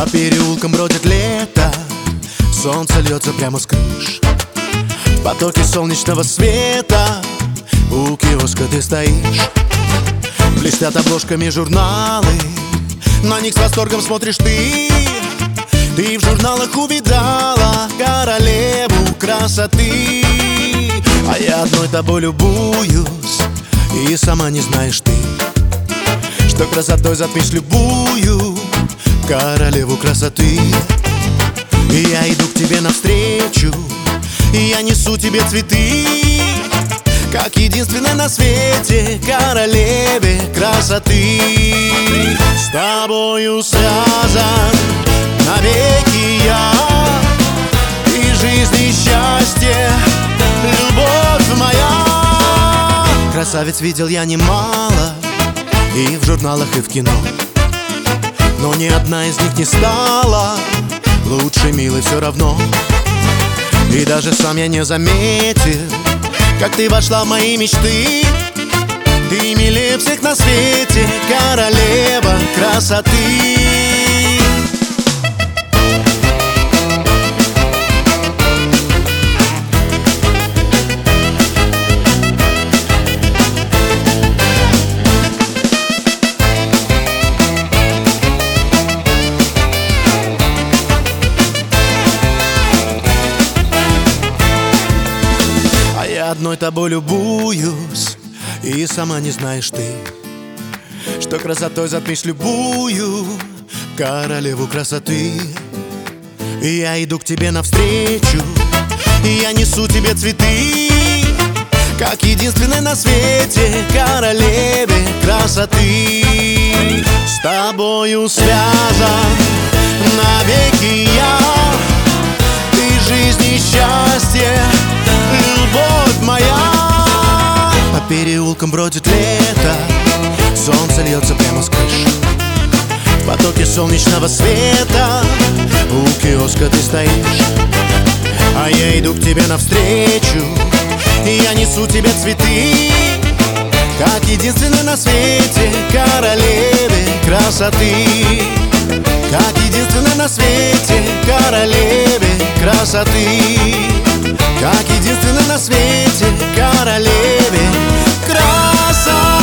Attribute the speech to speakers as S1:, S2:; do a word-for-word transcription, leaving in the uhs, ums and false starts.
S1: переулкам бродит лето, солнце льется прямо с крыш. В потоке солнечного света у киоска ты стоишь. Блестят обложками журналы, на них с восторгом смотришь ты. Ты в журналах увидала королеву красоты, а я одной тобой любуюсь, и сама не знаешь ты, что красотой затмишь любую королеву красоты. И я иду к тебе навстречу, и я несу тебе цветы, как единственной на свете королеве красоты. С тобою связан навеки я, и жизнь, и счастье, любовь моя. Красавиц видел я немало, и в журналах, и в кино, но ни одна из них не стала лучше, милой, все равно. И даже сам я не заметил, как ты вошла в мои мечты. Ты милее всех на свете, королева красоты. Одной тобой любуюсь, и сама не знаешь ты, что красотой затмишь любую королеву красоты. И я иду к тебе навстречу, и я несу тебе цветы, как единственной на свете королеве красоты. С тобою связан навеки я, ты жизнь и счастье, любовь моя. По переулкам бродит лето, солнце льется прямо с крыш. В потоке солнечного света у киоска ты стоишь, а я иду к тебе навстречу, и я несу тебе цветы, как единственной на свете королеве красоты. Как единственной на свете королеве красоты. Как единственной на свете королеве красоты.